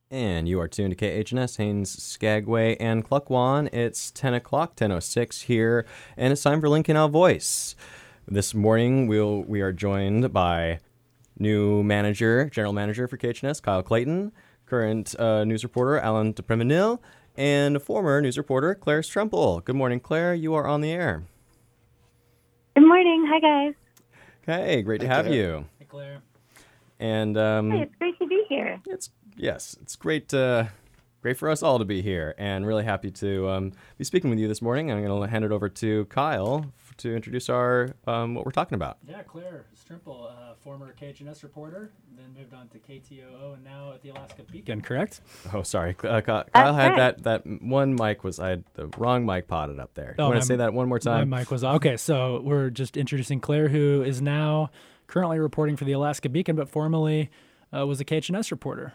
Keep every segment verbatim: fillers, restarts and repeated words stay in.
And you are tuned to K H N S, Haines, Skagway, and Cluckwan. It's ten o'clock, ten oh six here, and it's time for Lincoln Out Voice. This morning, we'll, we are joined by new manager, general manager for K H N S, Kyle Clayton, current uh, news reporter, Alan DePreminil, and former news reporter, Claire Strempel. Good morning, Claire. You are on the air. Good morning. Hi, guys. Hey, great Hi, to have Claire. you. Hey, Claire. And um, Hi, it's great to be here. It's yes, it's great. Uh, great for us all to be here, and really happy to um, be speaking with you this morning. I'm going to hand it over to Kyle f- to introduce our um, what we're talking about. Yeah, Claire Strempel, uh, former K H N S reporter, then moved on to K T O O, and now at the Alaska Beacon. Correct? Oh, sorry, uh, Kyle had right. that that one mic was I had the wrong mic potted up there. You Oh, want my- to say that one more time? My mic was okay. So we're just introducing Claire, who is now currently reporting for the Alaska Beacon, but formerly uh, was a K H N S reporter.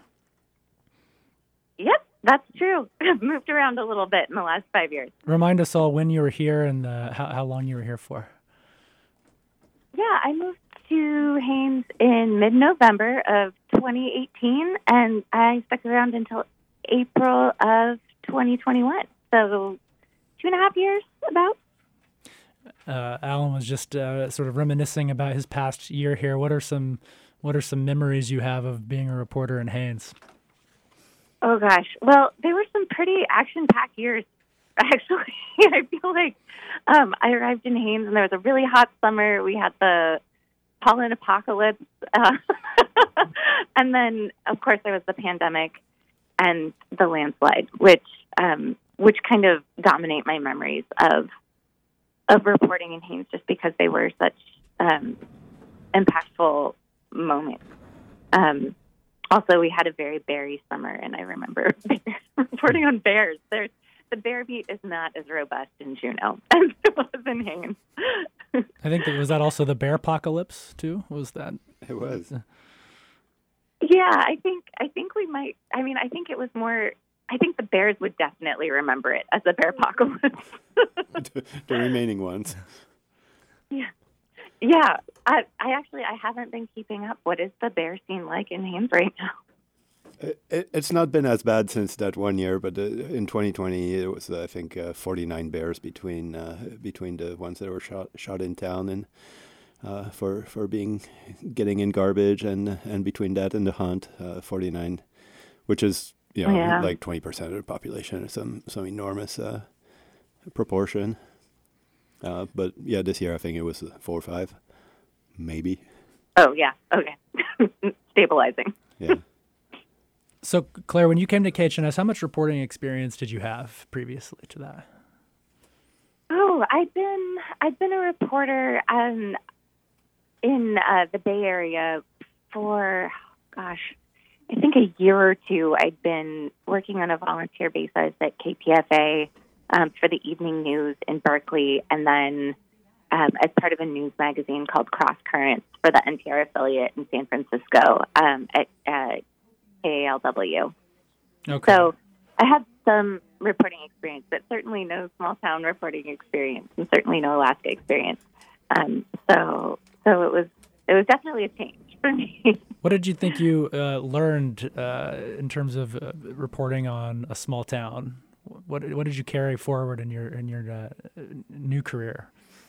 Yep, that's true. I've moved around a little bit in the last five years. Remind us all when you were here and uh, how, how long you were here for. Yeah, I moved to Haines in mid-November of twenty eighteen, and I stuck around until April of twenty twenty-one. So two and a half years, about. Uh, Alan was just uh, sort of reminiscing about his past year here. What are some What are some memories you have of being a reporter in Haines? Oh, gosh. Well, they were some pretty action-packed years, actually. I feel like um, I arrived in Haines, and there was a really hot summer. We had the pollen apocalypse. Uh, and then, of course, there was the pandemic and the landslide, which um, which kind of dominate my memories of of reporting in Haines just because they were such um, impactful moments. Um Also, we had a very berry summer, and I remember reporting on bears. There's, the bear beat is not as robust in Juneau as it was in Haines. I think that was that also the bear apocalypse too. Was that? It was. Yeah, I think I think we might. I mean, I think it was more. I think the bears would definitely remember it as a bear apocalypse. The remaining ones. Yeah, yeah. I, I actually I haven't been keeping up. What is the bear scene like in Haines right now? It, it, it's not been as bad since that one year, but uh, in twenty twenty it was I think uh, forty-nine bears between uh, between the ones that were shot shot in town and uh, for for being getting in garbage and and between that and the hunt, uh, forty-nine, which is you know Yeah. like twenty percent of the population, some some enormous uh, proportion. Uh, but yeah, this year I think it was four or five, maybe. Oh yeah, okay, stabilizing. Yeah. So, Claire, when you came to K H N S, how much reporting experience did you have previously to that? Oh, I've been I've been a reporter um, in uh, the Bay Area for, gosh, I think a year or two. I'd been working on a volunteer basis at K P F A um, for the evening news in Berkeley, and then um, as part of a news magazine called Cross Currents for the N P R affiliate in San Francisco um, at uh, K A L W. Okay. So I have some reporting experience, but certainly no small town reporting experience, and certainly no Alaska experience. Um, so, so it was it was definitely a change for me. What did you think you uh, learned uh, in terms of uh, reporting on a small town? What what did you carry forward in your in your uh, new career?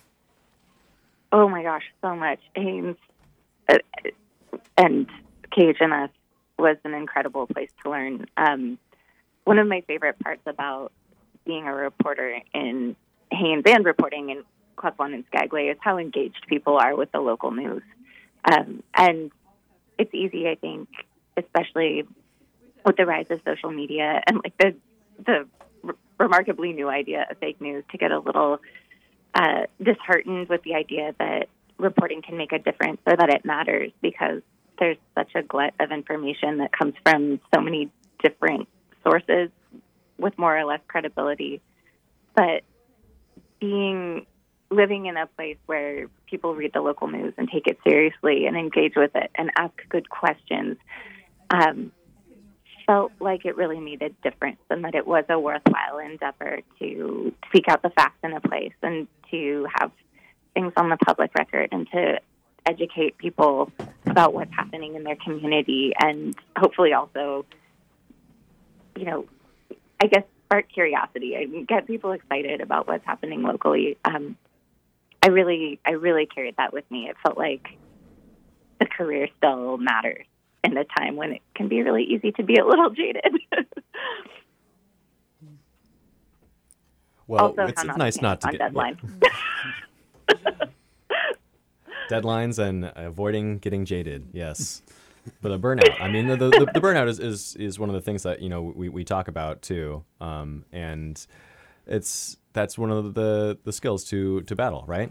Oh my gosh, so much. Haines uh, and K H N S was an incredible place to learn. Um, one of my favorite parts about being a reporter in Haines and reporting in Cluckwan and Skagway is how engaged people are with the local news. Um, and it's easy, I think, especially with the rise of social media and like the the r- remarkably new idea of fake news, to get a little uh, disheartened with the idea that reporting can make a difference or that it matters, because there's such a glut of information that comes from so many different sources with more or less credibility. But being living in a place where people read the local news and take it seriously and engage with it and ask good questions um, felt like it really made a difference, and that it was a worthwhile endeavor to seek out the facts in a place and to have things on the public record and to educate people about what's happening in their community, and hopefully also you know, I guess spark curiosity and get people excited about what's happening locally. Um, I really, I really carried that with me. It felt like the career still matters in a time when it can be really easy to be a little jaded. Well, also, it's how not nice to not to on get deadline. Yeah. Deadlines and avoiding getting jaded. Yes. But the burnout, I mean, the, the, the burnout is, is, is one of the things that, you know, we, we talk about too. Um, and it's, that's one of the, the skills to, to battle, right?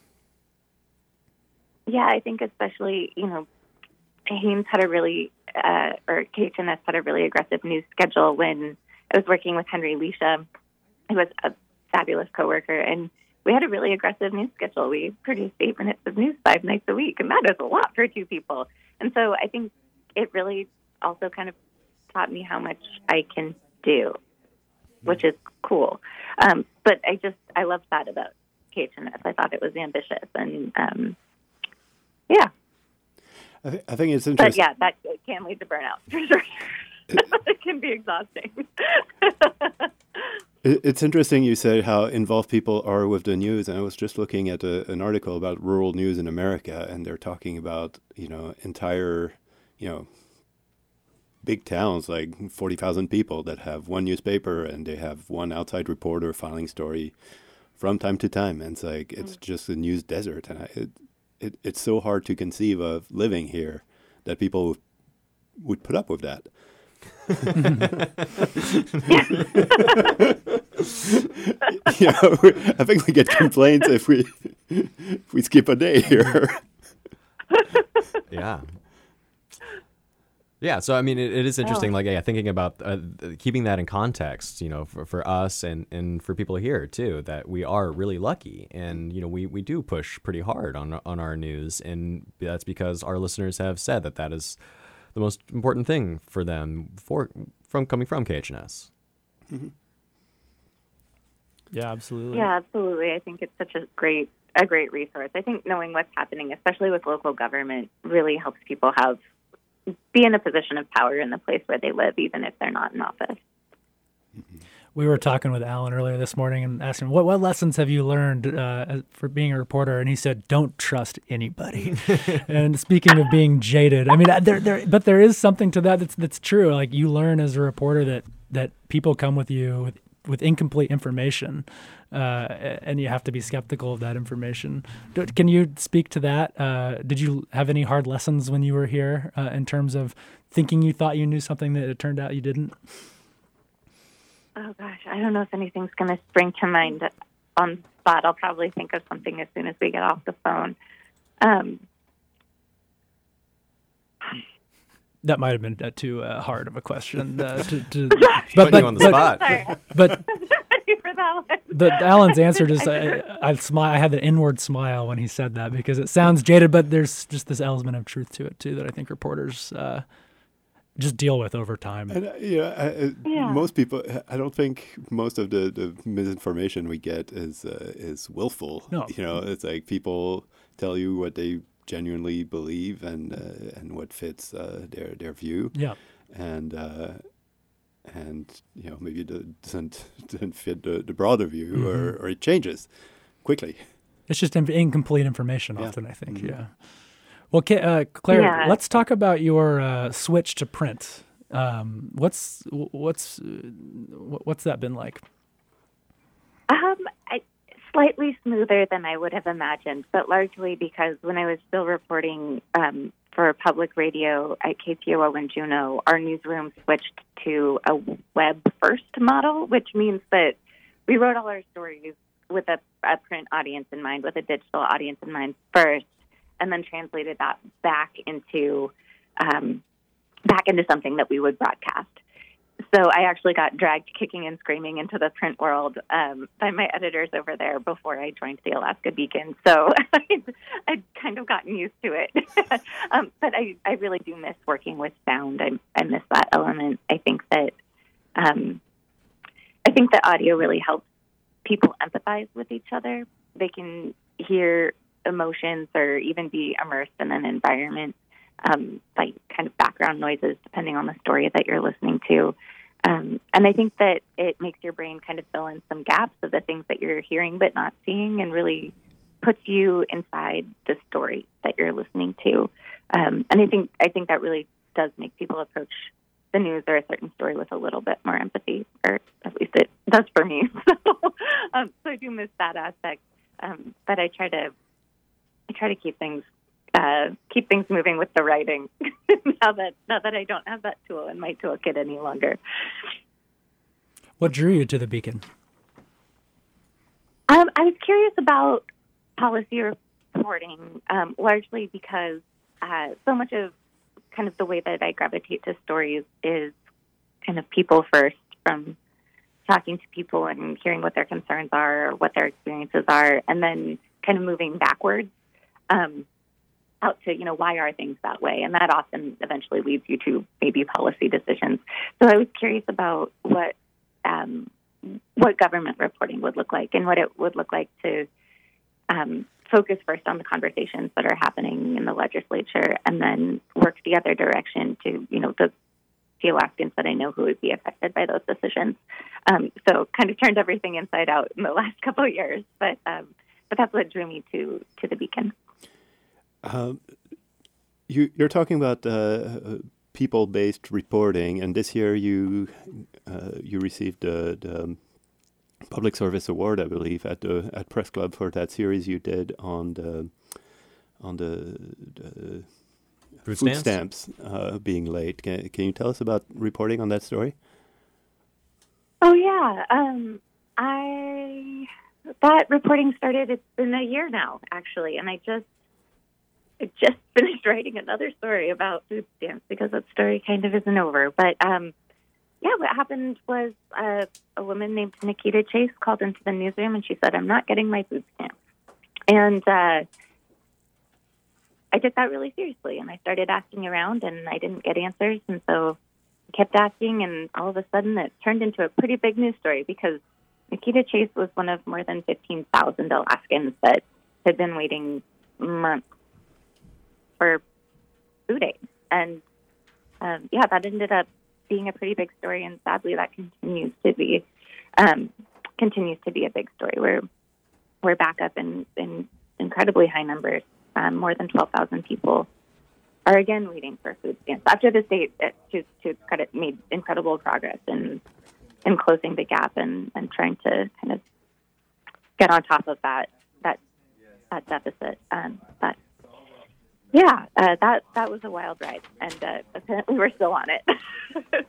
Yeah, I think especially, you know, Hanes had a really, uh, or K H N S had a really aggressive news schedule when I was working with Henry Leisha, who was a fabulous coworker, and we had a really aggressive news schedule. We produced eight minutes of news five nights a week, and that is a lot for two people. And so I think it really also kind of taught me how much I can do, which is cool. Um, but I just, I loved that about K H N S. I thought it was ambitious, and um, yeah. I, th- I think it's interesting. But yeah, that it can lead to burnout, for sure. It can be exhausting. It's interesting you said how involved people are with the news, and I was just looking at a, an article about rural news in America, and they're talking about, you know, entire, you know, big towns, like forty thousand people that have one newspaper, and they have one outside reporter filing story from time to time, and it's like, it's just a news desert, and I, it, it it's so hard to conceive of living here that people would, would put up with that. You know, I think we get complaints if we if we skip a day here. Yeah. Yeah, so I mean, it, it is interesting, Oh. like, yeah, thinking about uh, keeping that in context, you know, for, for us and, and for people here, too, that we are really lucky. And, you know, we, we do push pretty hard on on our news. And that's because our listeners have said that that is the most important thing for them for from coming from K H N S. Mm-hmm. Yeah, absolutely. Yeah, absolutely. I think it's such a great a great resource. I think knowing what's happening, especially with local government, really helps people have be in a position of power in the place where they live, even if they're not in office. We were talking with Alan earlier this morning and asking, what, what lessons have you learned uh, for being a reporter? And he said, don't trust anybody. And speaking of being jaded, I mean, there, there, but there is something to that that's, that's true. Like, you learn as a reporter that, that people come with you with, with incomplete information, uh, and you have to be skeptical of that information. Do- Can you speak to that? Uh, did you have any hard lessons when you were here uh, in terms of thinking you thought you knew something that it turned out you didn't? Oh, gosh, I don't know if anything's going to spring to mind on the spot. I'll probably think of something as soon as we get off the phone. Um, That might have been uh, too uh, hard of a question. Uh, to, to, But, Putting you on the but, spot. sorry, But ready for that one. the Alan's answer just I, I smile. I had an inward smile when he said that because it sounds jaded, but there's just this element of truth to it too that I think reporters uh, just deal with over time. And uh, you know, I, I, Yeah. most people, I don't think most of the, the misinformation we get is uh, is willful. No. You know, it's like people tell you what they genuinely believe and uh, and what fits uh, their their view. Yeah. And uh, and you know, maybe it doesn't doesn't fit the, the broader view, Mm-hmm. or, or it changes quickly. It's just in- incomplete information Yeah. often, I think. Mhm. Yeah. Well, Ca- uh, Claire, Yeah. let's talk about your uh, switch to print. Um, what's what's uh, what's that been like? Um, I, slightly smoother than I would have imagined, but largely because when I was still reporting um, for public radio at K C O O in Juneau, our newsroom switched to a web-first model, which means that we wrote all our stories with a, a print audience in mind, with a digital audience in mind first, and then translated that back into um, back into something that we would broadcast. So I actually got dragged kicking and screaming into the print world um, by my editors over there before I joined the Alaska Beacon. So I'd, I'd kind of gotten used to it. um, but I, I really do miss working with sound. I, I miss that element. I think that um, I think that audio really helps people empathize with each other. They can hear emotions or even be immersed in an environment um, by kind of background noises, depending on the story that you're listening to. Um, and I think that it makes your brain kind of fill in some gaps of the things that you're hearing but not seeing, and really puts you inside the story that you're listening to. Um, and I think I think that really does make people approach the news or a certain story with a little bit more empathy, or at least it does for me. So, um, so I do miss that aspect, um, but I try to I try to keep things uh, keep things moving with the writing now that now that I don't have that tool in my toolkit any longer. What drew you to the Beacon? Um, I was curious about policy reporting, um, largely because uh, so much of kind of the way that I gravitate to stories is kind of people first, from talking to people and hearing what their concerns are, or what their experiences are, and then kind of moving backwards um, out to, you know, why are things that way? And that often eventually leads you to maybe policy decisions. So I was curious about what um, what government reporting would look like, and what it would look like to um, focus first on the conversations that are happening in the legislature, and then work the other direction to, you know, the, the Alaskans that I know who would be affected by those decisions. Um, so kind of turned everything inside out in the last couple of years, but um, but that's what drew me to, to the Beacon. Um, you, you're talking about uh, people-based reporting, and this year you uh, you received the, the Public Service Award, I believe, at the at Press Club for that series you did on the on the, the Food food stamps, stamps uh, being late. Can, can you tell us about reporting on that story? Oh yeah, um, I that reporting started. It's been a year now, actually, and I just I just finished writing another story about food stamps because that story kind of isn't over. But um, yeah, what happened was uh, a woman named Nikita Chase called into the newsroom, and she said, "I'm not getting my food stamps," and uh, I took that really seriously, and I started asking around, and I didn't get answers, and so I kept asking, and all of a sudden it turned into a pretty big news story because Nikita Chase was one of more than fifteen thousand Alaskans that had been waiting months for food aid. And um, yeah, that ended up being a pretty big story, and sadly that continues to be um, continues to be a big story. We're, we're back up in, in incredibly high numbers. Um, more than twelve thousand people are again waiting for food stamps after the state, uh, to, to its credit, made incredible progress in in closing the gap and, and trying to kind of get on top of that that that deficit. Um, but yeah, uh, that that was a wild ride, and uh, apparently we're still on it.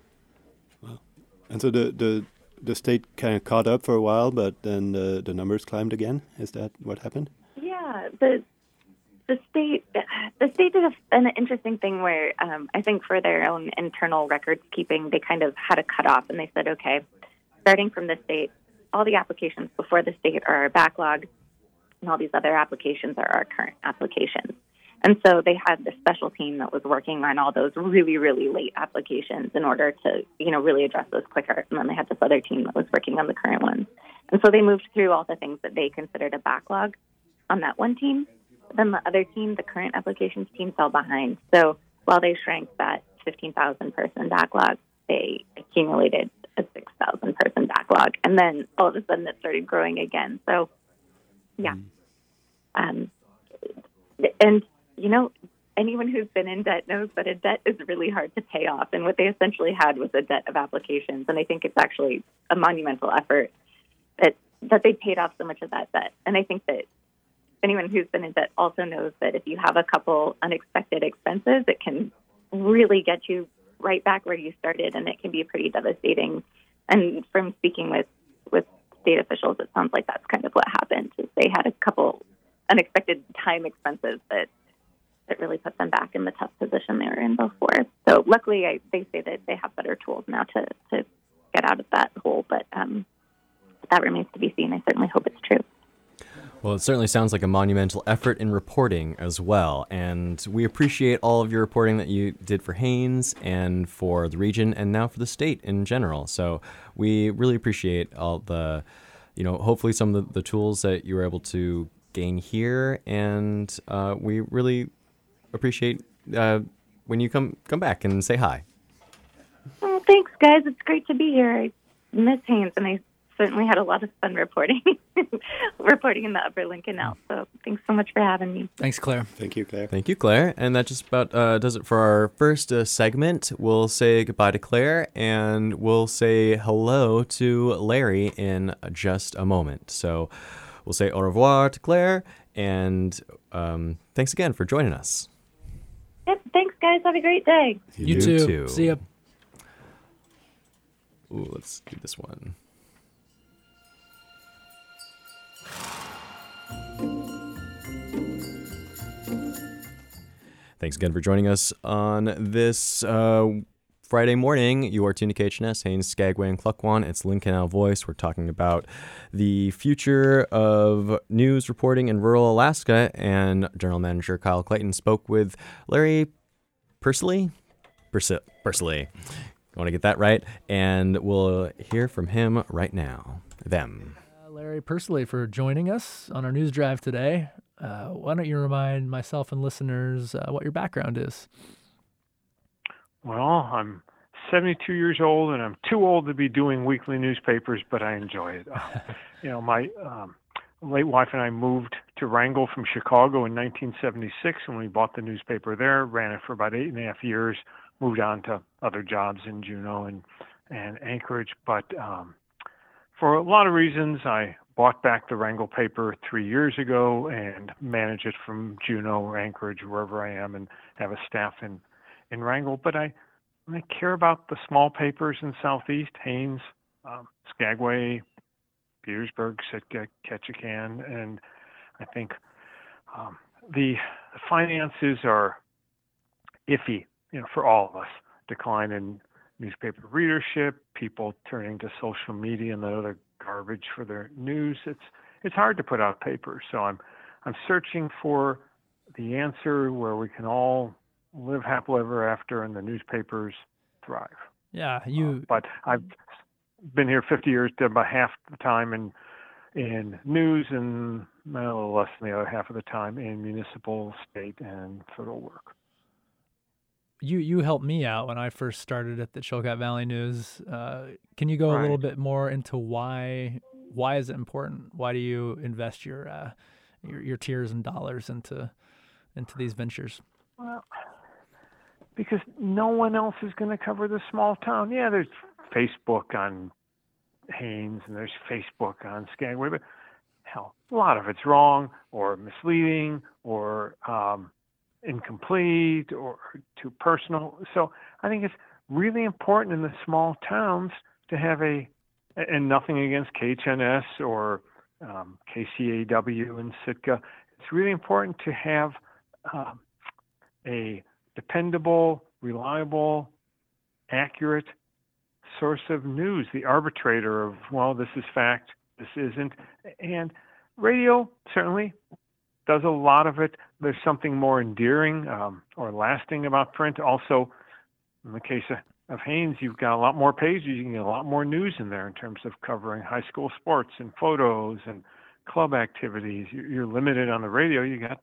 Wow. And so the, the the state kind of caught up for a while, but then the, the numbers climbed again. Is that what happened? Yeah, the the state the state did a, an interesting thing where um, I think for their own internal records keeping, they kind of had a cutoff, and they said, okay, starting from this date, all the applications before the state are our backlog, and all these other applications are our current applications. And so they had this special team that was working on all those really, really late applications in order to, you know, really address those quicker. And then they had this other team that was working on the current ones. And so they moved through all the things that they considered a backlog on that one team. Then the other team, the current applications team, fell behind. So while they shrank that fifteen thousand person backlog, they accumulated a six thousand person backlog. And then all of a sudden it started growing again. So, yeah. Um, and, you know, anyone who's been in debt knows that a debt is really hard to pay off. And what they essentially had was a debt of applications. And I think it's actually a monumental effort that, that they paid off so much of that debt. And I think that anyone who's been in debt also knows that if you have a couple unexpected expenses, it can really get you right back where you started, and it can be pretty devastating. And from speaking with, with state officials, it sounds like that's kind of what happened. Is they had a couple unexpected time expenses that that really put them back in the tough position they were in before. So luckily, I, they say that they have better tools now to, to get out of that hole, but um, that remains to be seen. I certainly hope it's true. Well, it certainly sounds like a monumental effort in reporting as well, and we appreciate all of your reporting that you did for Haines and for the region and now for the state in general. So we really appreciate all the, you know, hopefully some of the, the tools that you were able to gain here, and uh, we really appreciate uh, when you come come back and say hi. Oh, thanks, guys. It's great to be here. I miss Haines, and I certainly had a lot of fun reporting reporting in the Upper Lincoln L. So thanks so much for having me. Thanks, Claire. Thank you, Claire. Thank you, Claire. And that just about uh, does it for our first uh, segment. We'll say goodbye to Claire, and we'll say hello to Larry in just a moment. So we'll say au revoir to Claire, and um, thanks again for joining us. Yep, thanks, guys. Have a great day. You, You too. too. See ya. Ooh, let's do this one. Thanks again for joining us on this uh, Friday morning. You are tuned to K H N S, Haines, Skagway, and Cluckwan. It's Lincoln L Voice. We're talking about the future of news reporting in rural Alaska, and General Manager Kyle Clayton spoke with Larry Pursley. Pursley. Pursley. I want to get that right, and we'll hear from him right now. Them. Uh, Larry Pursley for joining us on our news drive today. Uh, why don't you remind myself and listeners uh, what your background is? Well, I'm seventy-two years old, and I'm too old to be doing weekly newspapers, but I enjoy it. Uh, you know, my um, late wife and I moved to Wrangell from Chicago in nineteen seventy-six, and we bought the newspaper there, ran it for about eight and a half years, moved on to other jobs in Juneau and, and Anchorage. But um, for a lot of reasons, I bought back the Wrangell paper three years ago and manage it from Juneau or Anchorage, wherever I am, and have a staff in, in Wrangell. But I, I care about the small papers in Southeast, Haines, um, Skagway, Petersburg, Sitka, Ketchikan, and I think um, the, the finances are iffy, you know, for all of us. Decline in newspaper readership, people turning to social media and the other garbage for their news. It's it's hard to put out papers. So I'm I'm searching for the answer where we can all live happily ever after and the newspapers thrive. Yeah, you. Uh, but I've been here fifty years, did about half the time in in news and a little less than the other half of the time in municipal, state, and federal work. You you helped me out when I first started at the Chilkat Valley News. Uh, can you go Right. a little bit more into why why is it important? Why do you invest your uh, your, your tears and dollars into into these ventures? Well, because no one else is going to cover the small town. Yeah, there's Facebook on Haines and there's Facebook on Skagway, but hell, a lot of it's wrong or misleading or um, incomplete or too personal. So I think it's really important in the small towns to have a, and nothing against K H N S or um, K C A W in Sitka. It's really important to have um, a dependable, reliable, accurate source of news, the arbitrator of, well, this is fact, this isn't. And radio certainly does a lot of it. There's something more endearing um, or lasting about print. Also, in the case of, of Haines, you've got a lot more pages. You can get a lot more news in there in terms of covering high school sports and photos and club activities. You're limited on the radio. You got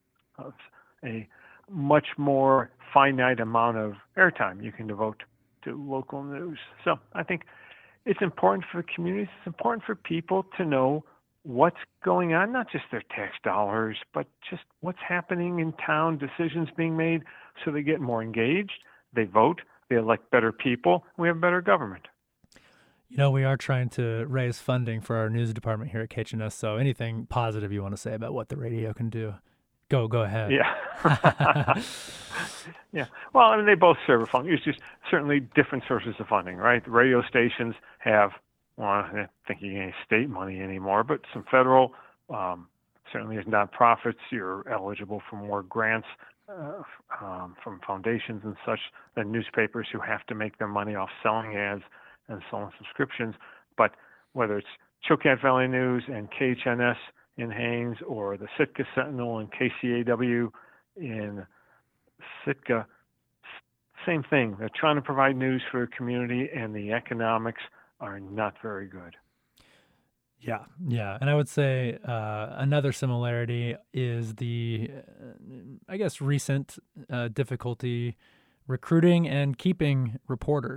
a much more finite amount of airtime you can devote to local news. So I think it's important for communities, it's important for people to know what's going on, not just their tax dollars, but just what's happening in town, decisions being made, so they get more engaged, they vote, they elect better people, and we have better government. You know, we are trying to raise funding for our news department here at K H N S, so anything positive you want to say about what the radio can do, go go ahead. Yeah. Yeah. Well, I mean, they both serve a function. It's just certainly different sources of funding, right? The radio stations have, well, I don't think you get any state money anymore, but some federal, um, certainly as nonprofits, you're eligible for more grants uh, um, from foundations and such than newspapers who have to make their money off selling ads and selling subscriptions. But whether it's Chilkat Valley News and K H N S in Haines or the Sitka Sentinel and K C A W in Sitka, same thing. They're trying to provide news for a community, and the economics are not very good. Yeah, yeah. And I would say uh, another similarity is the, uh, I guess, recent uh, difficulty recruiting and keeping reporters.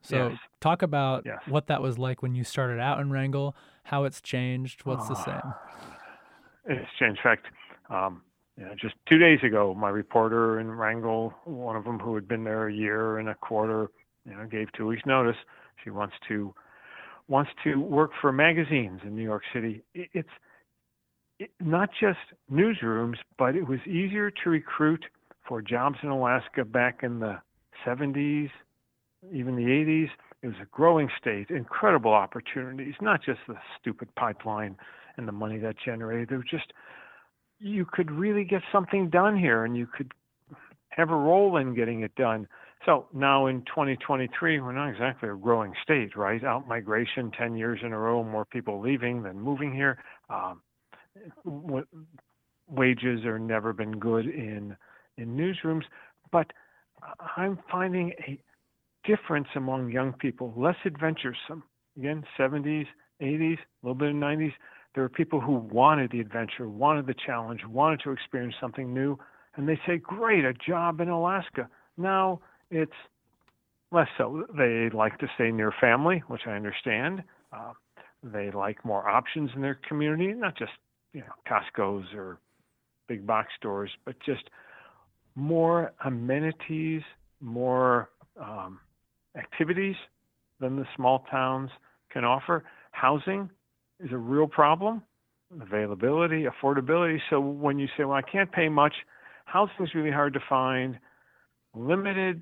So Yes. talk about Yes. what that was like when you started out in Wrangell, how it's changed, what's the Oh. same? It's changed. In fact, um, you know, just two days ago, my reporter in Wrangell, one of them who had been there a year and a quarter, you know, gave two weeks notice. She wants to wants to work for magazines in New York City. It, it's it, not just newsrooms, but it was easier to recruit for jobs in Alaska back in the seventies, even the eighties. It was a growing state, incredible opportunities, not just the stupid pipeline and the money that generated. There was just, you could really get something done here, and you could have a role in getting it done. So now in twenty twenty-three, we're not exactly a growing state, right? Out migration, ten years in a row, more people leaving than moving here. Um, w- wages are never been good in in newsrooms, but I'm finding a difference among young people, less adventuresome. Again, seventies, eighties, a little bit of nineties. There are people who wanted the adventure, wanted the challenge, wanted to experience something new, and they say, great, a job in Alaska. Now it's less so. They like to stay near family, which I understand. Uh, they like more options in their community, not just, you know, Costco's or big box stores, but just more amenities, more um, activities than the small towns can offer. Housing is a real problem, availability, affordability. So when you say, well, I can't pay much, housing is really hard to find, limited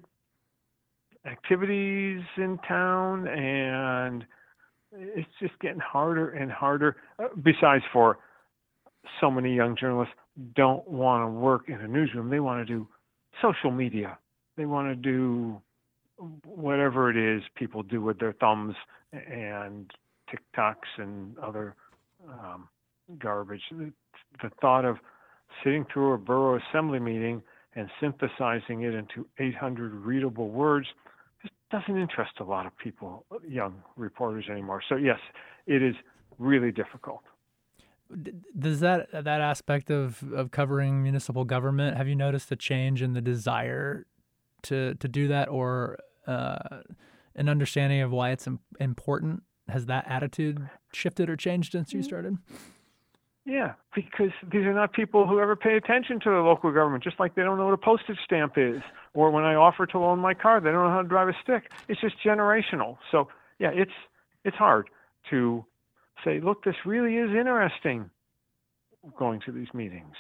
activities in town, and it's just getting harder and harder. Uh, besides, for so many young journalists don't want to work in a newsroom. They want to do social media. They want to do whatever it is people do with their thumbs and TikToks and other um, garbage. The, the thought of sitting through a borough assembly meeting and synthesizing it into eight hundred readable words just doesn't interest a lot of people, young reporters anymore. So yes, it is really difficult. Does that that aspect of, of covering municipal government, have you noticed a change in the desire to to do that, or uh, an understanding of why it's im- important? Has that attitude shifted or changed since you started? Yeah, because these are not people who ever pay attention to the local government, just like they don't know what a postage stamp is. Or when I offer to loan my car, they don't know how to drive a stick. It's just generational. So, yeah, it's it's hard to say, look, this really is interesting, going to these meetings.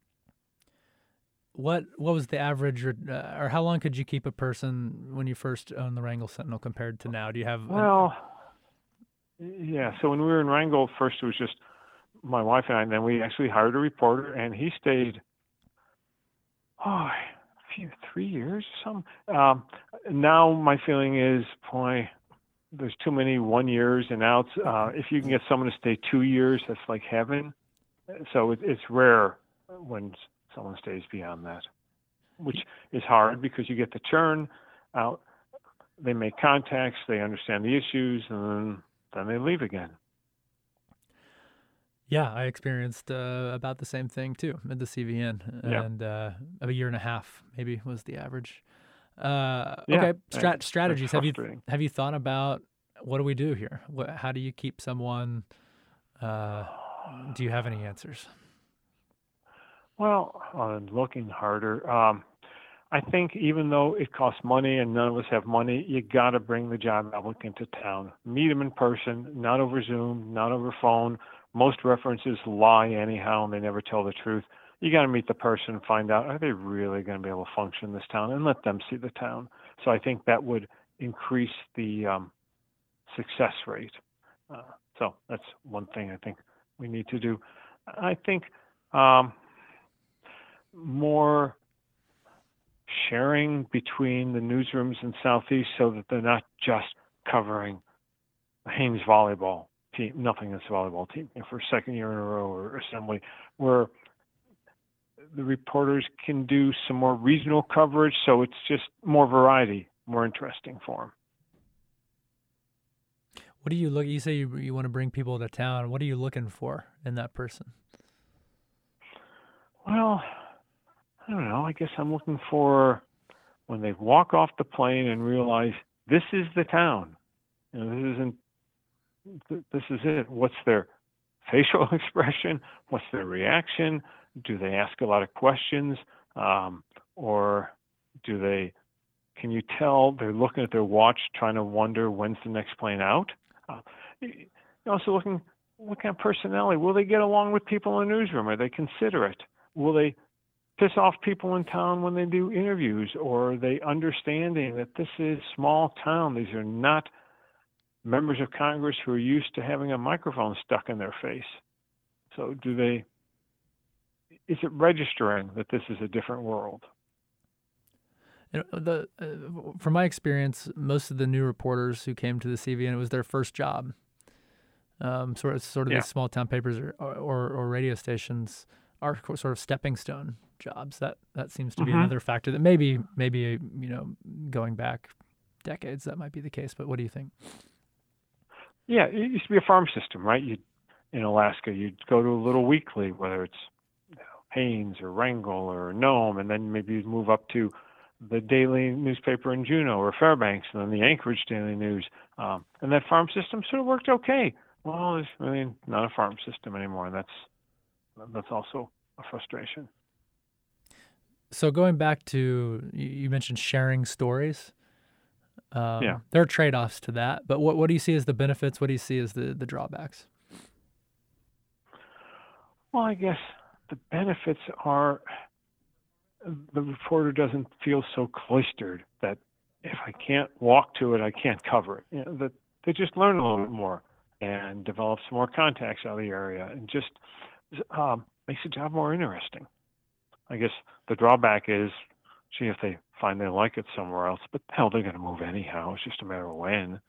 What what was the average, or, uh, or how long could you keep a person when you first owned the Wrangell Sentinel compared to now? Do you have? Well, yeah, so when we were in Wrangell, first it was just my wife and I, and then we actually hired a reporter, and he stayed, oh, a few, three years or something. Um, now my feeling is, boy, there's too many one years and outs. Uh, if you can get someone to stay two years, that's like heaven. So it, it's rare when someone stays beyond that, which is hard because you get the churn out. They make contacts, they understand the issues, and then, then they leave again. Yeah, I experienced uh, about the same thing too at the C V N, Yeah. and uh, a year and a half maybe was the average. Uh, Yeah, okay, that- strat- strategies. Have you frustrating. have you thought about what do we do here? What, how do you keep someone? Uh, do you have any answers? Well, I'm looking harder. Um, I think even though it costs money and none of us have money, you got to bring the job applicant to town. Meet them in person, not over Zoom, not over phone. Most references lie anyhow, and they never tell the truth. You got to meet the person and find out, are they really going to be able to function in this town, and let them see the town. So I think that would increase the um, success rate. Uh, so that's one thing I think we need to do. I think um, more sharing between the newsrooms in Southeast so that they're not just covering Haynes volleyball team, nothing against volleyball team, you know, for a second year in a row, or assembly, where the reporters can do some more regional coverage, so it's just more variety, more interesting for them. What do you look? You say you you want to bring people to town. What are you looking for in that person? Well, I don't know. I guess I'm looking for when they walk off the plane and realize this is the town. You know, this isn't. th- This is it. What's their facial expression? What's their reaction? Do they ask a lot of questions, um, or do they? Can you tell they're looking at their watch, trying to wonder when's the next plane out? Uh, you're also looking, what kind of personality? Will they get along with people in the newsroom? Are they considerate? Will they piss off people in town when they do interviews? Or are they understanding that this is small town? These are not members of Congress who are used to having a microphone stuck in their face. So do they, is it registering that this is a different world? You know, the uh, from my experience, most of the new reporters who came to the C V N, it was their first job. Um, sort of, sort of Yeah. these small town papers or, or or radio stations are co- sort of stepping stone jobs. That that seems to be Mhm. another factor that maybe maybe you know going back decades that might be the case. But what do you think? Yeah, it used to be a farm system, right? You, in Alaska, you'd go to a little weekly, whether it's you know, Haines or Wrangell or Nome, and then maybe you'd move up to the daily newspaper in Juneau or Fairbanks, and then the Anchorage Daily News. Um, and that farm system sort of worked okay. Well, it's really not a farm system anymore, and that's that's also a frustration. So going back to you you mentioned sharing stories. Um, Yeah. There are trade-offs to that, but what what do you see as the benefits? What do you see as the the drawbacks? Well, I guess the benefits are the reporter doesn't feel so cloistered that if I can't walk to it, I can't cover it. You know, that they just learn a little bit more and develop some more contacts out of the area, and just um, makes the job more interesting. I guess the drawback is, gee, if they find they like it somewhere else, but hell, they're going to move anyhow. It's just a matter of when.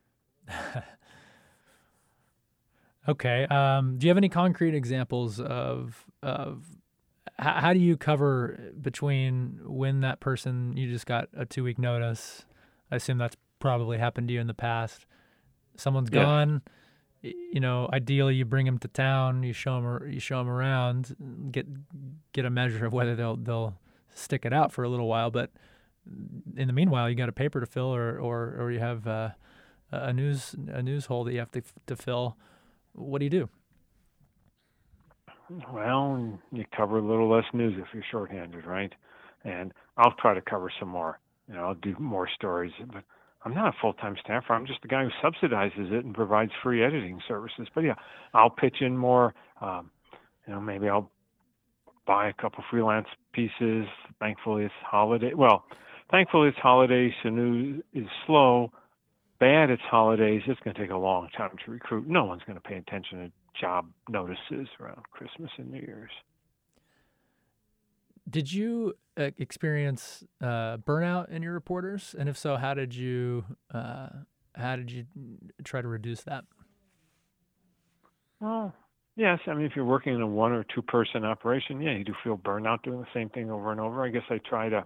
Okay. Um, do you have any concrete examples of of how, how do you cover between when that person you just got a two week notice? I assume that's probably happened to you in the past. Someone's Yes. gone. y- You know, ideally you bring them to town, you show them, you show them around, get get a measure of whether they'll they'll stick it out for a little while. But in the meanwhile, you got a paper to fill, or or or you have uh, a news a news hole that you have to to fill. What do you do? Well, you cover a little less news if you're shorthanded, right? And I'll try to cover some more. You know, I'll do more stories, but I'm not a full-time staffer. I'm just the guy who subsidizes it and provides free editing services. But yeah, I'll pitch in more. Um, you know, maybe I'll buy a couple freelance pieces. Thankfully, it's holiday. Well, thankfully it's holidays, so news is slow. Bad, it's holidays. It's going to take a long time to recruit. No one's going to pay attention to job notices around Christmas and New Year's. Did you uh, experience uh, burnout in your reporters, and if so, how did you uh, how did you try to reduce that? Well, yes. I mean, if you're working in a one or two person operation, yeah, you do feel burnout doing the same thing over and over. I guess I try to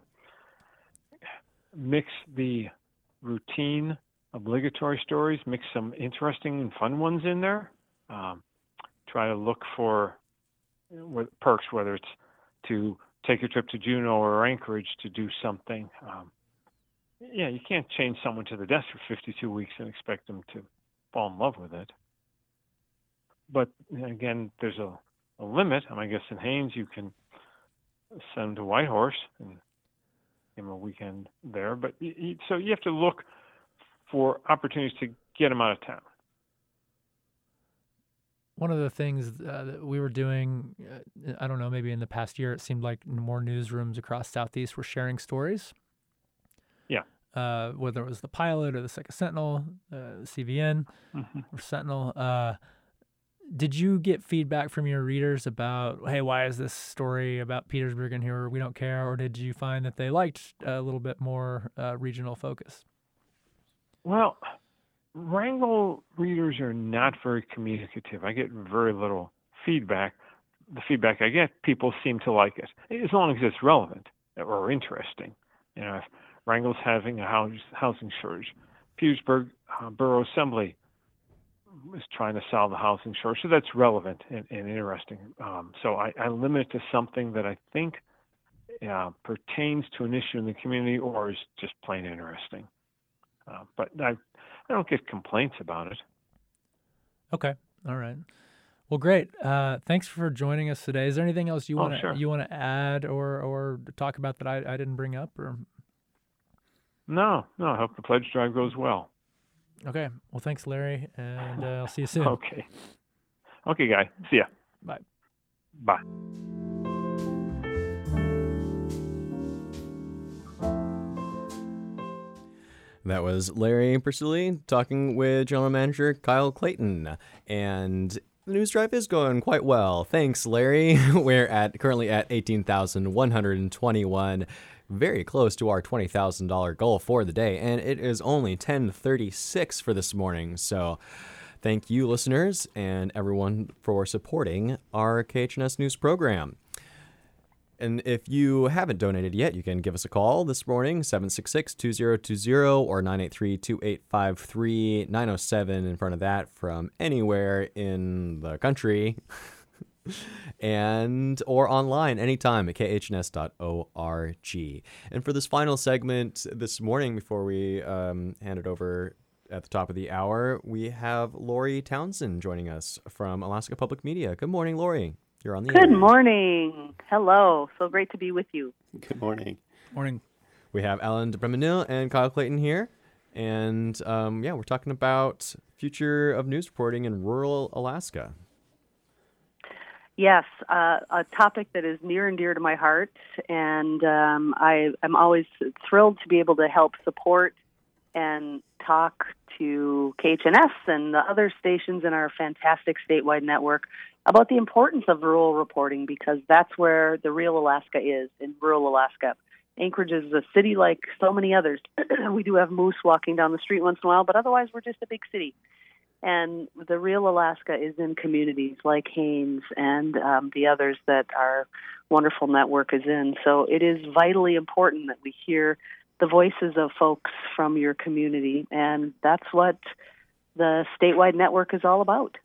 mix the routine, obligatory stories, mix some interesting and fun ones in there. Um, try to look for you know, what- perks, whether it's to take a trip to Juneau or Anchorage to do something. Um, yeah, you can't change someone to the desk for fifty-two weeks and expect them to fall in love with it. But again, there's a, a limit. I, mean, I guess in Haines, you can send them to Whitehorse and give them a weekend there. But y y so you have to look for opportunities to get them out of town. One of the things uh, that we were doing, uh, I don't know, maybe in the past year, it seemed like more newsrooms across Southeast were sharing stories. Yeah. Uh, whether it was the Pilot or the Second Sentinel, uh, the C V N Mm-hmm. or Sentinel. Uh, did you get feedback from your readers about, hey, why is this story about Petersburg in here? We don't care. Or did you find that they liked a little bit more uh, regional focus? Well, Wrangell readers are not very communicative. I get very little feedback. The feedback I get, people seem to like it, as long as it's relevant or interesting. You know, if Wrangell's having a house, housing shortage, Petersburg uh, Borough Assembly is trying to solve the housing shortage, so that's relevant and, and interesting. Um, so I, I limit it to something that I think uh, pertains to an issue in the community or is just plain interesting. Uh, but I, I don't get complaints about it. Okay. All right. Well, great. Uh, thanks for joining us today. Is there anything else you Oh, want to sure. you want to add or or talk about that I, I didn't bring up? Or No, no. I hope the pledge drive goes well. okay. Well, thanks, Larry, and uh, I'll see you soon. Okay. Okay, guy. See ya. Bye. Bye. That was Larry Persily talking with General Manager Kyle Clayton. And the news drive is going quite well. Thanks, Larry. We're at currently at eighteen thousand one hundred twenty-one, very close to our twenty thousand dollars goal for the day. And it is only ten thirty-six for this morning. So thank you, listeners, and everyone for supporting our K H N S News program. And if you haven't donated yet, you can give us a call this morning, seven six six, two zero two zero or nine eight three, two eight five three, nine oh seven in front of that from anywhere in the country. And or online anytime at k h n s dot org. And for this final segment this morning, before we um, hand it over at the top of the hour, we have Lori Townsend joining us from Alaska Public Media. Good morning, Lori. You're on the Good air. morning. Hello. So great to be with you. Good morning. Morning. We have Alan DeBremenil and Kyle Clayton here. And um, yeah, we're talking about future of news reporting in rural Alaska. Yes, uh, a topic that is near and dear to my heart, and um, I, I'm always thrilled to be able to help support and talk to K H N S and the other stations in our fantastic statewide network about the importance of rural reporting, because that's where the real Alaska is, in rural Alaska. Anchorage is a city like so many others. We do have moose walking down the street once in a while, but otherwise we're just a big city. And the real Alaska is in communities like Haines and um, the others that our wonderful network is in. So it is vitally important that we hear the voices of folks from your community, and that's what the statewide network is all about.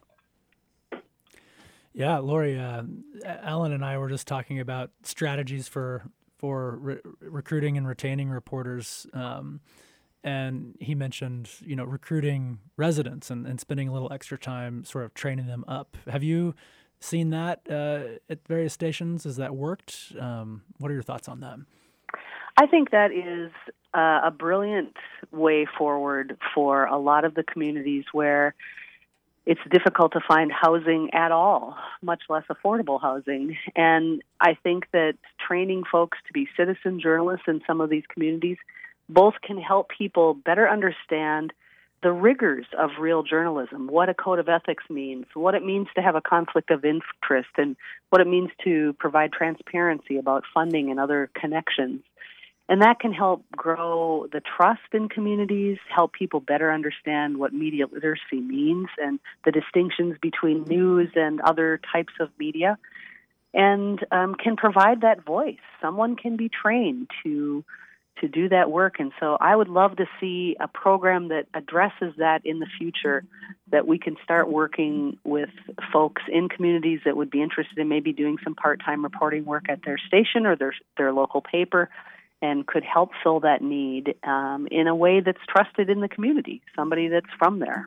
Yeah, Lori, uh, Alan and I were just talking about strategies for for re- recruiting and retaining reporters. Um, and he mentioned, you know, recruiting residents and, and spending a little extra time sort of training them up. Have you seen that uh, at various stations? Has that worked? Um, what are your thoughts on that? I think that is uh, a brilliant way forward for a lot of the communities where it's difficult to find housing at all, much less affordable housing. And I think that training folks to be citizen journalists in some of these communities both can help people better understand the rigors of real journalism, what a code of ethics means, what it means to have a conflict of interest, and what it means to provide transparency about funding and other connections. And that can help grow the trust in communities, help people better understand what media literacy means and the distinctions between news and other types of media, and um, can provide that voice. Someone can be trained to to do that work. And so I would love to see a program that addresses that in the future, that we can start working with folks in communities that would be interested in maybe doing some part-time reporting work at their station or their their local paper, and could help fill that need um, in a way that's trusted in the community, somebody that's from there.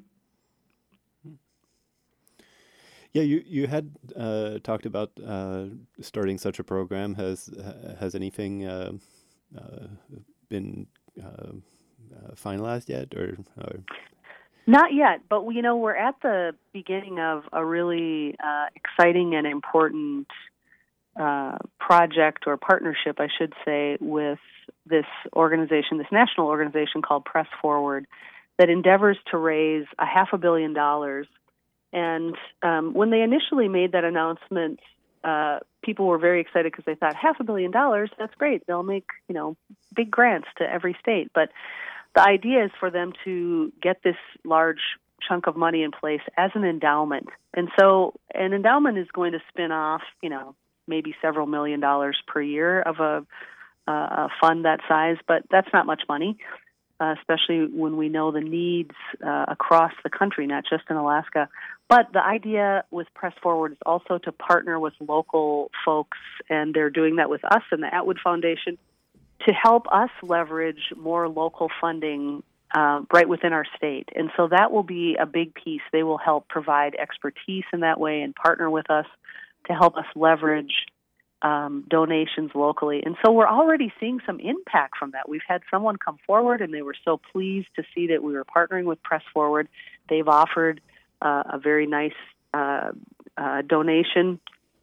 Yeah, you you had uh, talked about uh, starting such a program. Has has anything uh, uh, been uh, uh, finalized yet, or, or? Not yet, but you know, we're at the beginning of a really uh, exciting and important uh, project or partnership, I should say, with this organization, this national organization called Press Forward, that endeavors to raise a half a billion dollars. And um, when they initially made that announcement, uh, people were very excited because they thought, half a billion dollars, that's great. They'll make, you know, big grants to every state. But the idea is for them to get this large chunk of money in place as an endowment. And so an endowment is going to spin off, you know, maybe several million dollars per year of a, uh, a fund that size, but that's not much money, uh, especially when we know the needs uh, across the country, not just in Alaska. But the idea with Press Forward is also to partner with local folks, and they're doing that with us and the Atwood Foundation, to help us leverage more local funding uh, right within our state. And so that will be a big piece. They will help provide expertise in that way and partner with us to help us leverage um, donations locally. And so we're already seeing some impact from that. We've had someone come forward, and they were so pleased to see that we were partnering with Press Forward. They've offered uh, a very nice uh, uh, donation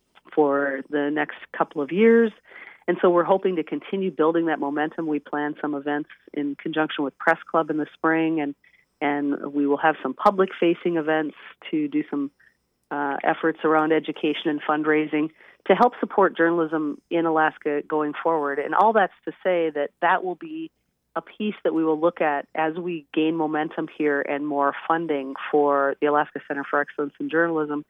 for the next couple of years. And so we're hoping to continue building that momentum. We plan some events in conjunction with Press Club in the spring, and and we will have some public-facing events to do some uh, efforts around education and fundraising to help support journalism in Alaska going forward. And all that's to say that that will be a piece that we will look at as we gain momentum here and more funding for the Alaska Center for Excellence in Journalism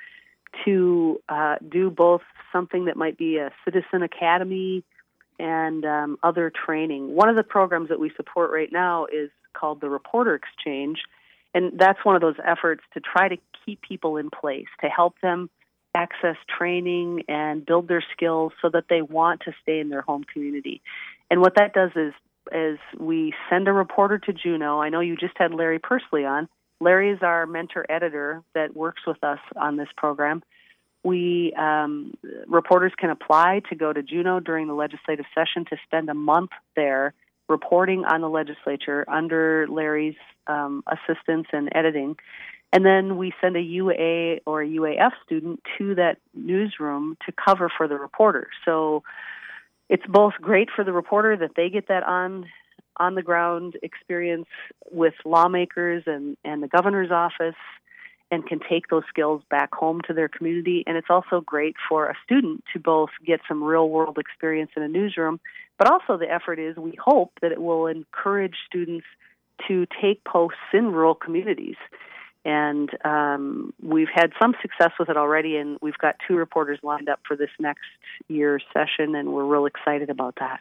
to uh, do both something that might be a citizen academy and um, other training. One of the programs that we support right now is called the Reporter Exchange, and that's one of those efforts to try to keep people in place, to help them access training and build their skills so that they want to stay in their home community. And what that does is, is we send a reporter to Juneau. I know you just had Larry Pursley on. Larry is our mentor editor that works with us on this program. We um, reporters can apply to go to Juneau during the legislative session to spend a month there reporting on the legislature under Larry's um, assistance and editing. And then we send a U A or a U A F student to that newsroom to cover for the reporter. So it's both great for the reporter that they get that on on the ground experience with lawmakers and, and the governor's office and can take those skills back home to their community. And it's also great for a student to both get some real world experience in a newsroom, but also the effort is we hope that it will encourage students to take posts in rural communities. And um, we've had some success with it already, and we've got two reporters lined up for this next year's session, and we're real excited about that.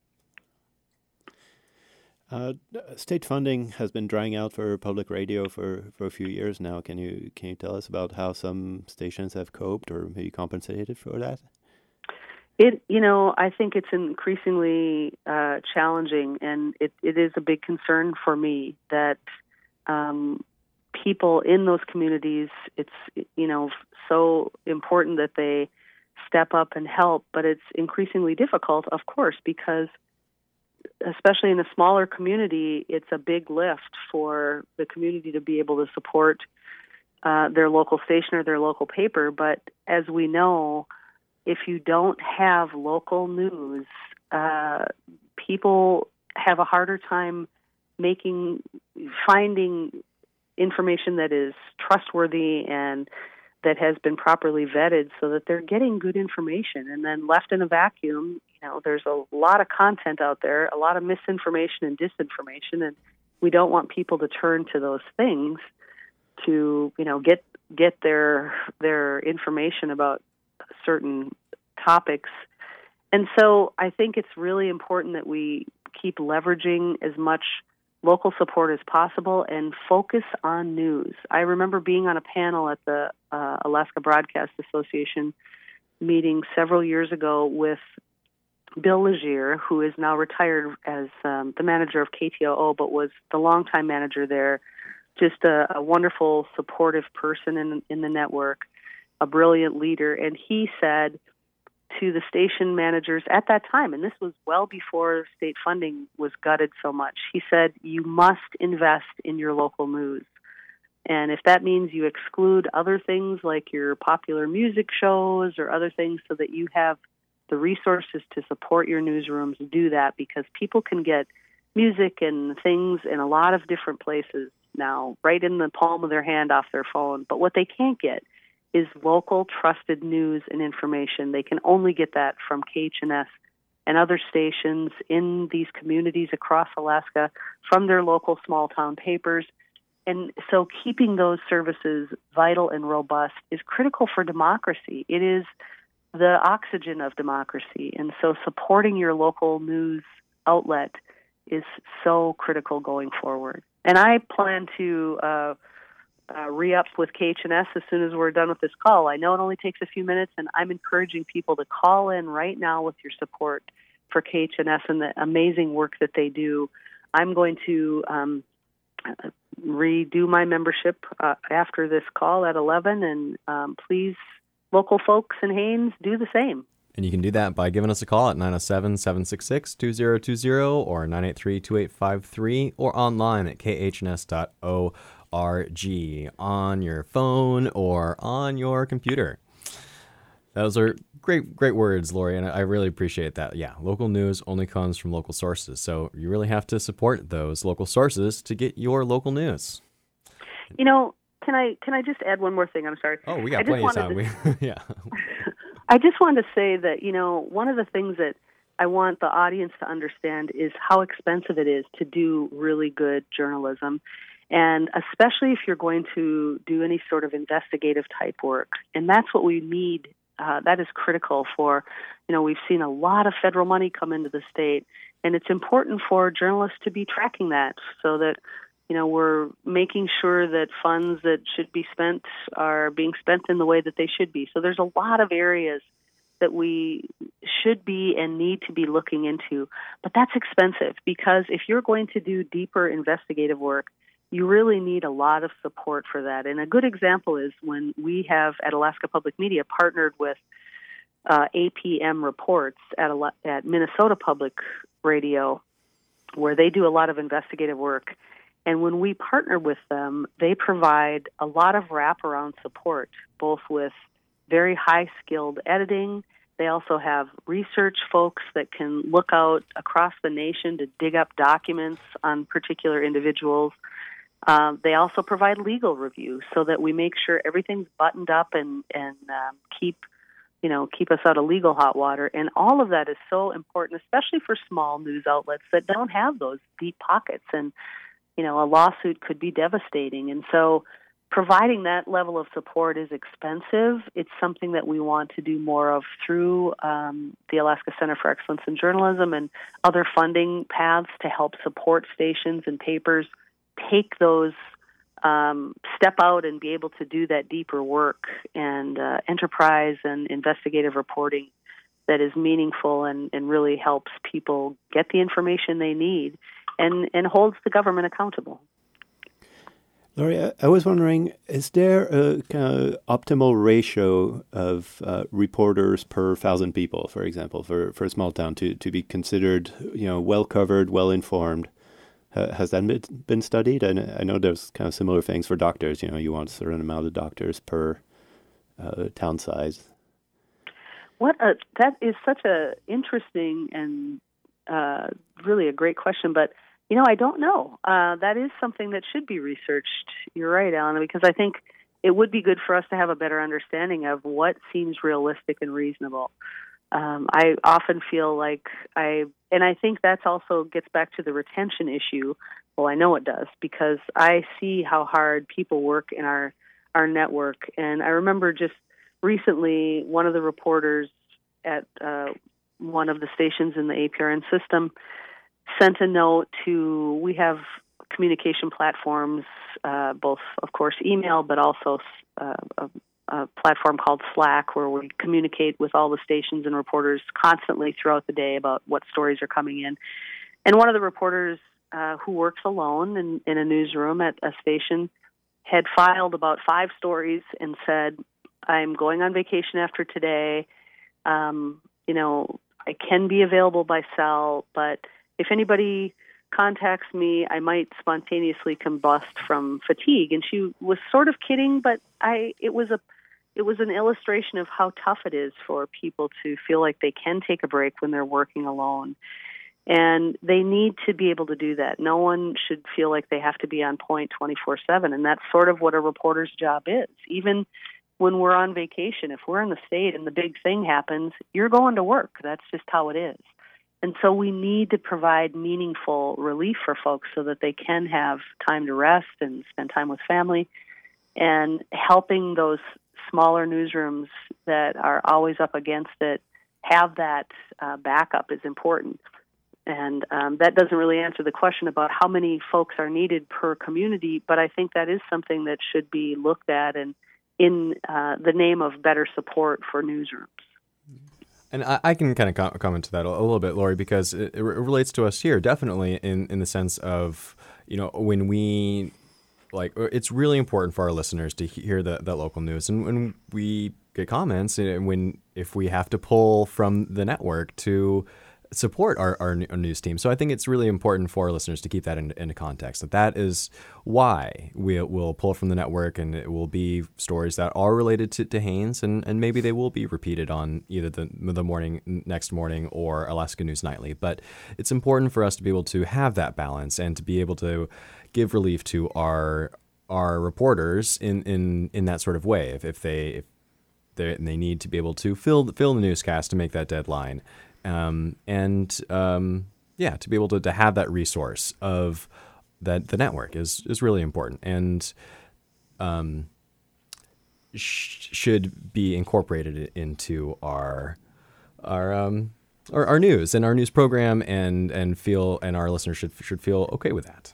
Uh, state funding has been drying out for public radio for, for a few years now. Can you can you tell us about how some stations have coped or maybe compensated for that? It you know I think it's increasingly uh, challenging, and it, it is a big concern for me that um, people in those communities. It's you know so important that they step up and help, but it's increasingly difficult, of course, because especially in a smaller community, it's a big lift for the community to be able to support uh, their local station or their local paper. But as we know, if you don't have local news, uh, people have a harder time making, finding information that is trustworthy and that has been properly vetted so that they're getting good information. And then left in a vacuum, you know, there's a lot of content out there, a lot of misinformation and disinformation, and we don't want people to turn to those things to, you know, get get their their information about certain topics. And so I think it's really important that we keep leveraging as much local support as possible and focus on news. I remember being on a panel at the uh, Alaska Broadcast Association meeting several years ago with Bill Legier, who is now retired as um, the manager of K T O O, but was the longtime manager there. Just a, a wonderful, supportive person in, in the network, a brilliant leader. And he said to the station managers at that time, and this was well before state funding was gutted so much, he said, you must invest in your local news. And if that means you exclude other things like your popular music shows or other things so that you have the resources to support your newsrooms, do that, because people can get music and things in a lot of different places now, right in the palm of their hand off their phone. But what they can't get is local trusted news and information. They can only get that from K H N S and other stations in these communities across Alaska from their local small town papers. And so keeping those services vital and robust is critical for democracy. It is the oxygen of democracy. And so supporting your local news outlet is so critical going forward. And I plan to uh, uh, re-up with K H N S as soon as we're done with this call. I know it only takes a few minutes, and I'm encouraging people to call in right now with your support for K H N S and the amazing work that they do. I'm going to um, redo my membership uh, after this call at eleven, and um, please, local folks in Haines, do the same. And you can do that by giving us a call at nine oh seven, seven six six, two oh two oh or nine eight three, two eight five three or online at k h n s dot org on your phone or on your computer. Those are great, great words, Lori, and I really appreciate that. Yeah, local news only comes from local sources, so you really have to support those local sources to get your local news. You know, can I can I just add one more thing? I'm sorry. Oh, we got plenty of time. To, we, yeah. I just wanted to say that, you know, one of the things that I want the audience to understand is how expensive it is to do really good journalism, and especially if you're going to do any sort of investigative type work. And that's what we need. Uh, that is critical for, you know, we've seen a lot of federal money come into the state, and it's important for journalists to be tracking that so that, you know, we're making sure that funds that should be spent are being spent in the way that they should be. So there's a lot of areas that we should be and need to be looking into. But that's expensive, because if you're going to do deeper investigative work, you really need a lot of support for that. And a good example is when we have at Alaska Public Media partnered with uh, A P M Reports at, a, at Minnesota Public Radio, where they do a lot of investigative work. And when we partner with them, they provide a lot of wraparound support, both with very high-skilled editing. They also have research folks that can look out across the nation to dig up documents on particular individuals. Um, they also provide legal review so that we make sure everything's buttoned up and, and um, keep, you know, keep us out of legal hot water. And all of that is so important, especially for small news outlets that don't have those deep pockets. And you know, a lawsuit could be devastating. And so providing that level of support is expensive. It's something that we want to do more of through um, the Alaska Center for Excellence in Journalism and other funding paths to help support stations and papers take those, um, step out and be able to do that deeper work and uh, enterprise and investigative reporting that is meaningful and, and really helps people get the information they need and, and holds the government accountable. Lori, I was wondering, is there a kind of optimal ratio of uh, reporters per thousand people, for example, for, for a small town to, to be considered, you know, well-covered, well-informed? Uh, has that been, been studied? And I know there's kind of similar things for doctors. You know, you want a certain amount of doctors per uh, town size. What a, that is such a interesting and uh, really a great question, but you know, I don't know. Uh, that is something that should be researched. You're right, Alan, because I think it would be good for us to have a better understanding of what seems realistic and reasonable. Um, I often feel like I, and I think that's also gets back to the retention issue. Well, I know it does, because I see how hard people work in our, our network. And I remember just recently, one of the reporters at uh, one of the stations in the A P R N system sent a note to, we have communication platforms, uh, both, of course, email, but also uh, a, a platform called Slack, where we communicate with all the stations and reporters constantly throughout the day about what stories are coming in. And one of the reporters uh, who works alone in, in a newsroom at a station had filed about five stories and said, I'm going on vacation after today. Um, you know, I can be available by cell, but if anybody contacts me, I might spontaneously combust from fatigue. And she was sort of kidding, but I it was a it was an illustration of how tough it is for people to feel like they can take a break when they're working alone. And they need to be able to do that. No one should feel like they have to be on point twenty-four seven, and that's sort of what a reporter's job is. Even when we're on vacation, if we're in the state and the big thing happens, you're going to work. That's just how it is. And so we need to provide meaningful relief for folks so that they can have time to rest and spend time with family. And helping those smaller newsrooms that are always up against it have that uh, backup is important. And um, that doesn't really answer the question about how many folks are needed per community, but I think that is something that should be looked at and in uh, the name of better support for newsrooms. And I, I can kind of com- comment to that a, a little bit, Lori, because it, it relates to us here, definitely in, in the sense of, you know, when we like, it's really important for our listeners to hear the, that local news. And when we get comments, and when if we have to pull from the network to support our, our, our news team. So I think it's really important for our listeners to keep that in, into context. That that is why we will pull from the network, and it will be stories that are related to, to Haines, and, and maybe they will be repeated on either the the morning next morning or Alaska News Nightly. But it's important for us to be able to have that balance and to be able to give relief to our our reporters in, in, in that sort of way. If if they if they they need to be able to fill fill the newscast to make that deadline. Um, and, um, yeah, to be able to, to have that resource of that the network is, is really important, and, um, sh- should be incorporated into our, our, um, our, our news and our news program, and, and feel, and our listeners should, should feel okay with that.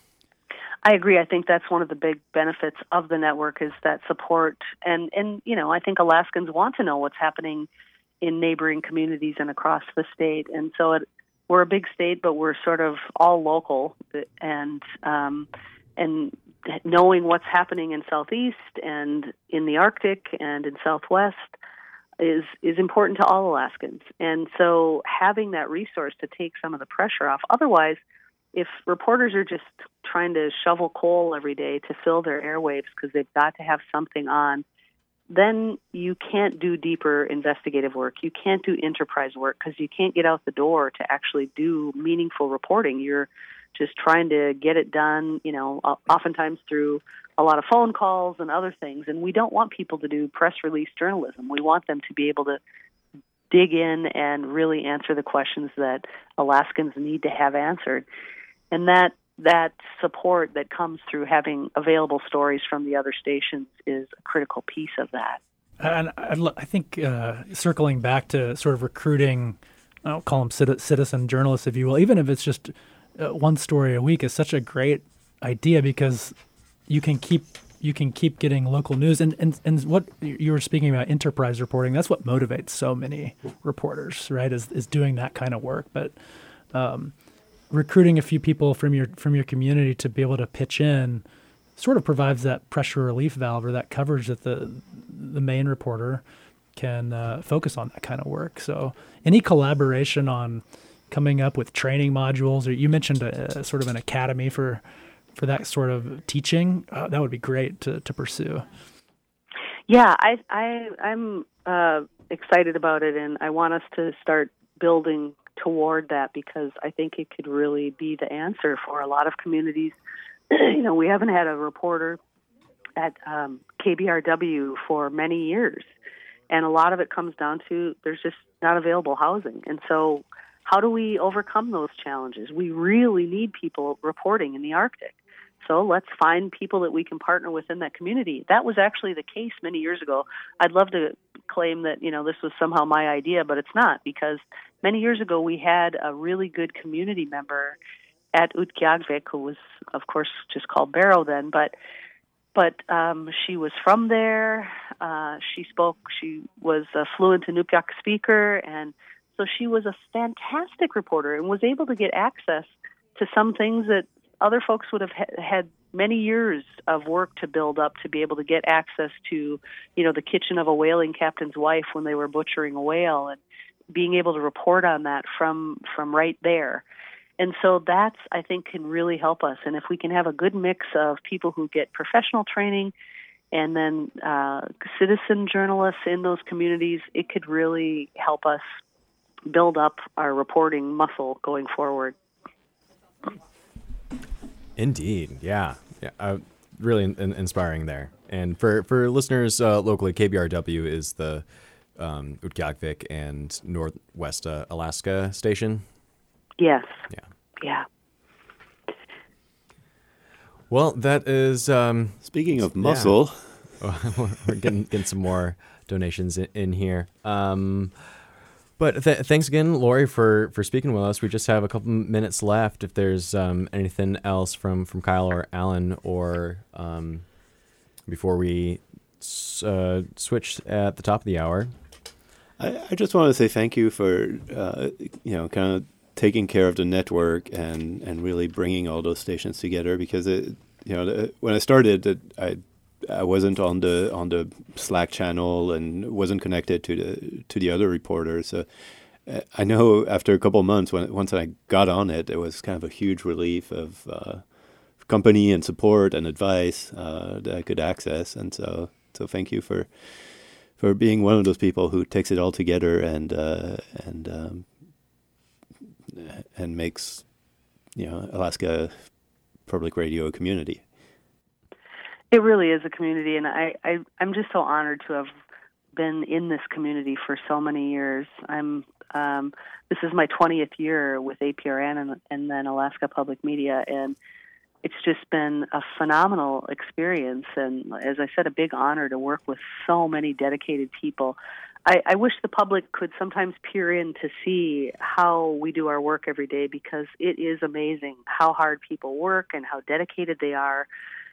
I agree. I think that's one of the big benefits of the network is that support. And, and, you know, I think Alaskans want to know what's happening in neighboring communities and across the state. And so it, we're a big state, but we're sort of all local, and um, and knowing what's happening in Southeast and in the Arctic and in Southwest is is important to all Alaskans. And so having that resource to take some of the pressure off. Otherwise, if reporters are just trying to shovel coal every day to fill their airwaves because they've got to have something on, then you can't do deeper investigative work. You can't do enterprise work because you can't get out the door to actually do meaningful reporting. You're just trying to get it done, you know, oftentimes through a lot of phone calls and other things. And we don't want people to do press release journalism. We want them to be able to dig in and really answer the questions that Alaskans need to have answered. And that that support that comes through having available stories from the other stations is a critical piece of that. And I think uh, circling back to sort of recruiting, I'll call them citizen journalists, if you will, even if it's just uh, one story a week, is such a great idea because you can keep you can keep getting local news. And, and, and what you were speaking about, enterprise reporting, that's what motivates so many reporters, right, is, is doing that kind of work. But um, recruiting a few people from your from your community to be able to pitch in sort of provides that pressure relief valve or that coverage that the the main reporter can uh, focus on that kind of work. So any collaboration on coming up with training modules, or you mentioned a, a sort of an academy for for that sort of teaching, uh, that would be great to, to pursue. Yeah, I, I, I'm uh, excited about it, and I want us to start building toward that because I think it could really be the answer for a lot of communities. You know, we haven't had a reporter at um, K B R W for many years, and a lot of it comes down to there's just not available housing. And so how do we overcome those challenges? We really need people reporting in the Arctic. So let's find people that we can partner with in that community. That was actually the case many years ago. I'd love to claim that, you know, this was somehow my idea, but it's not, because many years ago we had a really good community member at Utqiagvik, who was, of course, just called Barrow then, but but um, she was from there. Uh, she spoke, she was a fluent Inupiaq speaker, and so she was a fantastic reporter and was able to get access to some things that other folks would have ha- had many years of work to build up to be able to get access to, you know, the kitchen of a whaling captain's wife when they were butchering a whale, and being able to report on that from from right there. And so that's, I think, can really help us. And if we can have a good mix of people who get professional training and then uh, citizen journalists in those communities, it could really help us build up our reporting muscle going forward. Indeed. Yeah. Yeah. Uh, really in- inspiring there. And for, for listeners uh, locally, K B R W is the um, Utqiagvik and Northwest uh, Alaska station. Yes. Yeah. Yeah. Well, that is... Um, Speaking of muscle... Yeah. We're getting, getting some more donations in, in here. Um, but th- thanks again, Lori, for, for speaking with us. We just have a couple minutes left. If there's um, anything else from, from Kyle or Alan, or um, before we uh, switch at the top of the hour. I, I just want to say thank you for, uh, you know, kind of taking care of the network and, and really bringing all those stations together. Because it, you know, the, when I started, it, I I wasn't on the on the Slack channel and wasn't connected to the to the other reporters. So I know after a couple of months, when once I got on it, it was kind of a huge relief of uh, company and support and advice uh, that I could access. And so so thank you for for being one of those people who takes it all together and uh, and um, and makes, you know, Alaska Public Radio a community. It really is a community, and I, I, I'm just so honored to have been in this community for so many years. I'm um, this is my twentieth year with A P R N and, and then Alaska Public Media, and it's just been a phenomenal experience. And as I said, a big honor to work with so many dedicated people. I, I wish the public could sometimes peer in to see how we do our work every day, because it is amazing how hard people work and how dedicated they are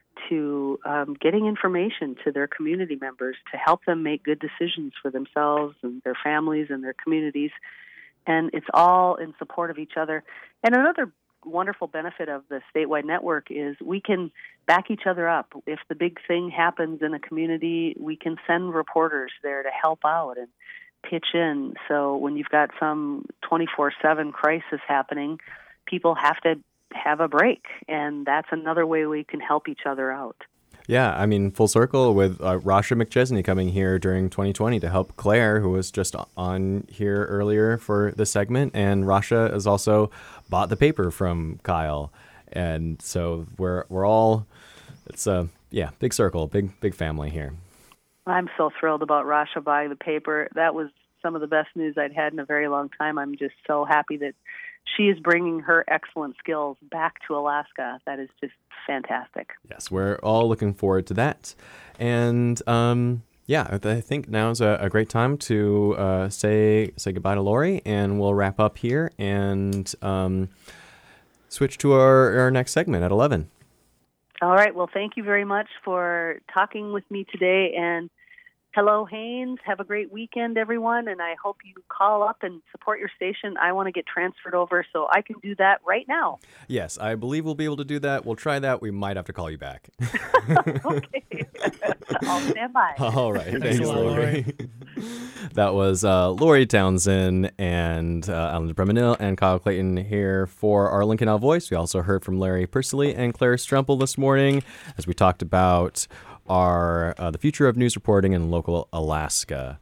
to um, getting information to their community members to help them make good decisions for themselves and their families and their communities. And it's all in support of each other. And another wonderful benefit of the statewide network is we can back each other up. If the big thing happens in a community, we can send reporters there to help out and pitch in. So when you've got some twenty-four seven crisis happening, people have to have a break, and that's another way we can help each other out. Yeah, I mean, full circle with uh, Rasha McChesney coming here during twenty twenty to help Claire, who was just on here earlier for this segment. And Rasha has also bought the paper from Kyle. And so we're we're all, it's a, yeah, big circle, big, big family here. I'm so thrilled about Rasha buying the paper. That was some of the best news I'd had in a very long time. I'm just so happy that she is bringing her excellent skills back to Alaska. That is just fantastic. Yes, we're all looking forward to that. And um, yeah, I think now is a, a great time to uh, say say goodbye to Lori, and we'll wrap up here and um, switch to our, our next segment at eleven. All right. Well, thank you very much for talking with me today. And hello, Haines. Have a great weekend, everyone, and I hope you call up and support your station. I want to get transferred over, so I can do that right now. Yes, I believe we'll be able to do that. We'll try that. We might have to call you back. Okay. I'll stand by. All right. Thanks, Thanks a lot, Lori. Lori. That was uh, Lori Townsend and uh, Alan Bremenil and Kyle Clayton here for our Lincoln Now Voice. We also heard from Larry Persley and Claire Strempel this morning as we talked about are uh, the future of news reporting in local Alaska.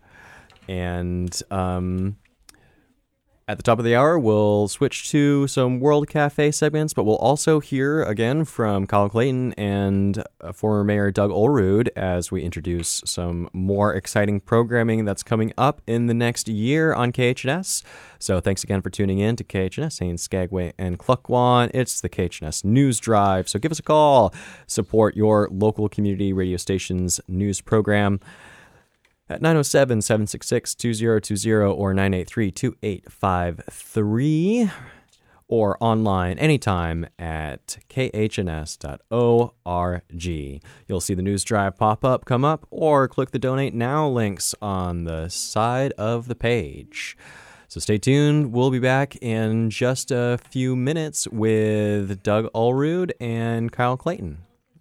And um, at the top of the hour, we'll switch to some World Cafe segments, but we'll also hear again from Kyle Clayton and uh, former Mayor Doug Olrud as we introduce some more exciting programming that's coming up in the next year on K H N S. So thanks again for tuning in to K H N S, Haines, Skagway, and Klukwan. It's the K H N S News Drive. So give us a call. Support your local community radio station's news program at nine oh seven, seven six six, two oh two oh or nine eight three, two eight five three, or online anytime at k h n s dot org. You'll see the News Drive pop up, come up, or click the Donate Now links on the side of the page. So stay tuned. We'll be back in just a few minutes with Doug Olrud and Kyle Clayton.